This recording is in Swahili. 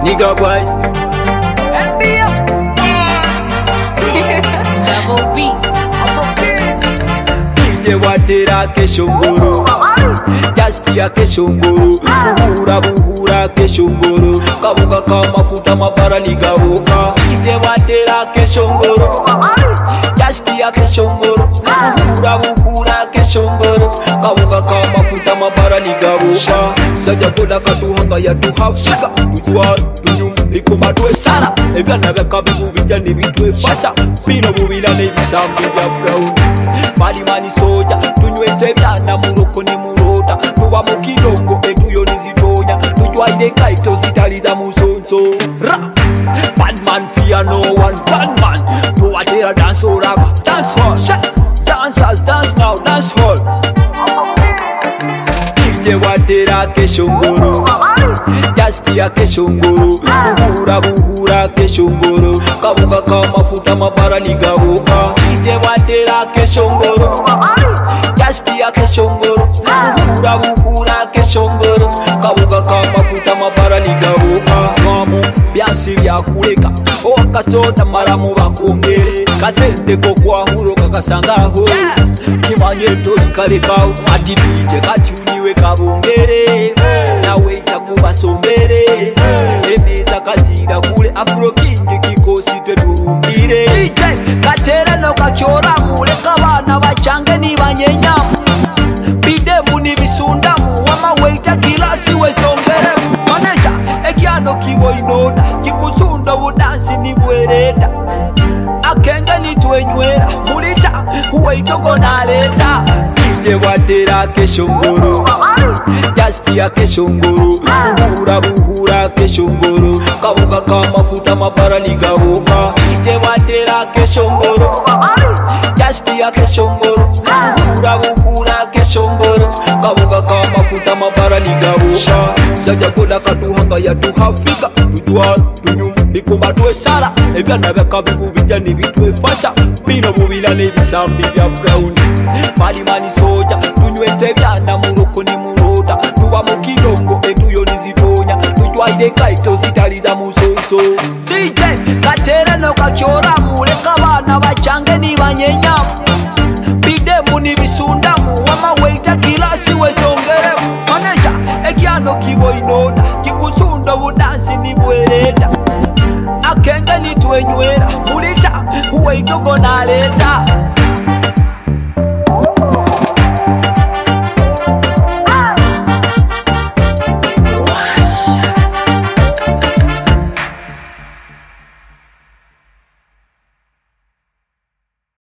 Nigga boy. Double beats. DJ watera keshongoro. Justia keshongoro. Buhura keshongoro. Kabuka kamafuta mabara ligabuka. DJ watera keshongoro. Justia keshongoro. Buhura keshongoro. Kabuka kamafuta mabara ligabuka. Saja boda katuhanga ya tuhafika. Tutuwa tunyum ikumadwe sana. Ebyana byakabibu bijani bitwe fasha. Pino bubila nebisambi bya brown. Mani soja tunyweze byana muroko ni muroda. Tuba mukilongo etuyo nizitonya. Tujwaide kaito zitaliza musonso. Ra! Batman fear no one. Batman tuwatera dance oraga. Dance hall. Dancers dance now. Dance hall. DJ watera keshongoro. Justia keshongoro. Buhura keshongoro. Kabuka kamafuta mabara ligabuka. DJ watera keshongoro. Justia keshongoro. Buhura keshongoro. Kabuka kamafuta mabara ligabuka. Mwamu byansi byakuleka. Owakasoda maramu bakongere. Kasende ko kwa huro kakasangaho. Kimanye tori kalekao. Ati DJ kachuniwe kabongere. Nawe itakuba sombere. Emeza kazira kule Afro King kikosi tweturumbire. DJ katera no kachora mule kabana bachange ni banyenyamu. Bidemu ni bisundamu wama weita kilasi wezongere. Maneja ekiano kibo inoda kikusunda budansi ni bwereta. Akenge ni twenywera mulita huweitogo naleta. DJ watera keshongoro. Justia keshongoro. Buhura keshongoro. Kabuka kamafuta mabara ligabuka. DJ watera keshongoro. Justia keshongoro. Buhura keshongoro. Kabuka kamafuta mabara ligabuka. Saja boda katuhanga ya tuhafika. Tutuwa tunyum ikumadwe sara. Ebyana byakabibu bijani bitwe fasha. Pino bubila nebisambi bya brown. Mani soja tunyweze byana muroko ni muroda. Tuba mukilongo etuyo nizitonya. Tujwaide kaito zitaliza musonso. DJ katera no kachora mule kabana bachange ni banyenyamu. Bidemu ni bisundamu wama weita kilasi wezongere. Maneja ekiano kibo inoda kikusunda budansi ni bwereta. Akenge ni twenywera mulita huweitogo naleta.